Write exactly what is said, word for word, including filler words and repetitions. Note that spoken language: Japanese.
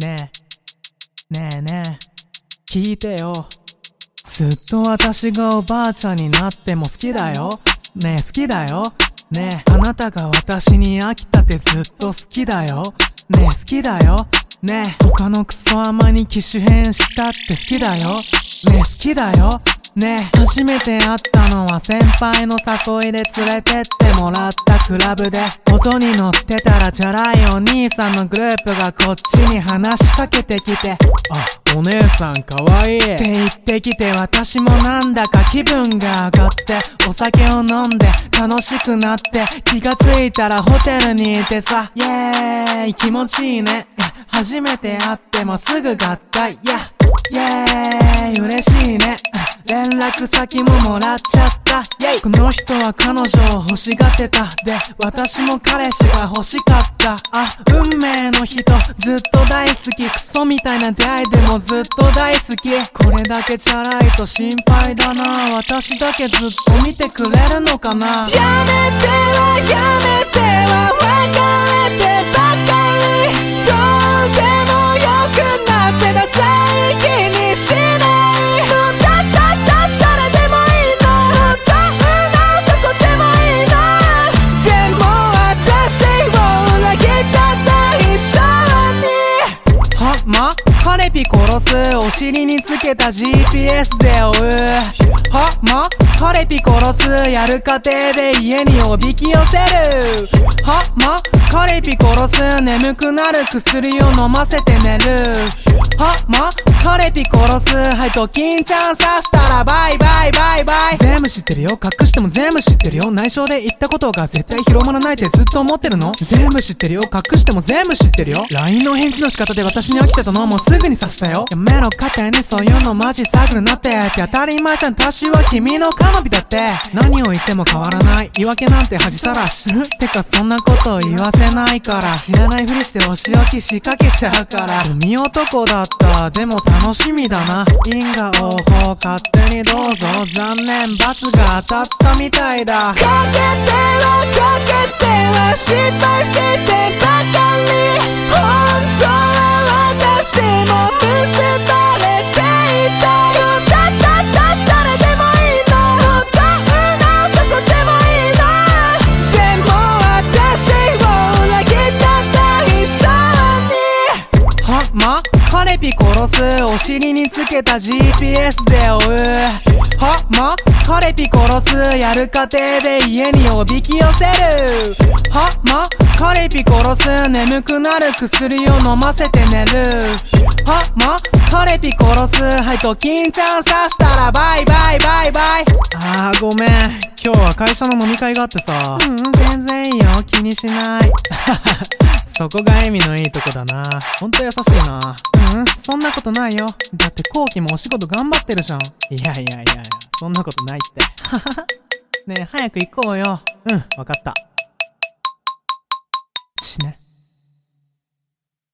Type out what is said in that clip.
ねえねえねえ聞いてよ。ずっと私がおばあちゃんになっても好きだよ。ねえ好きだよ。ねえあなたが私に飽きたってずっと好きだよ。ねえ好きだよ。ねえ他のクソアマに機種変したって好きだよ。ねえ好きだよ。ねえ初めて会ったのは先輩の誘いで連れてってもらったクラブで、音に乗ってたらチャラいお兄さんのグループがこっちに話しかけてきて、あ、お姉さんかわいいって言ってきて、私もなんだか気分が上がってお酒を飲んで楽しくなって、気がついたらホテルにいてさ、イエーイ気持ちいいね、初めて会ってもすぐ合体、イエーイ嬉しいね、連絡先ももらっちゃった。この人は彼女を欲しがってた。で、私も彼氏が欲しかった。あ、運命の人、ずっと大好き。クソみたいな出会いでもずっと大好き。これだけチャラいと心配だな。私だけずっと見てくれるのかな。やめてはやめては別れてばかり。どうでもよくなってダサい気にしない。ま、カレピ殺すお尻につけた ジーピーエス で追う。は、ま、カレピ殺すやる過程で家におびき寄せる。は、ま、カレピ殺す眠くなる薬を飲ませて寝る。は、ま、カレピ殺すはいと金ちゃん刺したらバイバイバイバイ。全部知ってるよ、隠しても全部知ってるよ。内緒で言ったことが絶対広まらないってずっと思ってるの。全部知ってるよ、隠しても全部知ってるよ。 ライン の返事の仕方で私に飽きてたのもうすぐに刺したよ。やめろ勝手にそういうのマジ探るなってって当たり前じゃん。私は君のカノビだって。何を言っても変わらない言い訳なんて恥さらしてかそんなこと言わせないから、知らないふりしてお仕置き仕掛けちゃうから。海男だったでも楽しみだな。因果応報勝手にどうぞ。残念罰が当たったみたいだ。かけてはかけては失敗してばかり。本当は私も結ばれていたよ。だだだ誰でもいいの。どんな男でもいいの。でも私を裏切った最初に。は、ま、カレピ殺すお尻につけた ジーピーエス で追う。は、ま、カレピ殺すやる過程で家におびき寄せる。は、ま、カレピ殺す眠くなる薬を飲ませて寝る。は、ま、カレピ殺すはいと金ちゃん刺したらバイバイバイバイ。あーごめん、今日は会社の飲み会があってさ。うん全然いいよ気にしないそこがエミのいいとこだな。ほんと優しいな。うんそんなことないよ。だって後期もお仕事頑張ってるじゃん。いやいやいやいやそんなことないってねえ早く行こうよ。うんわかった。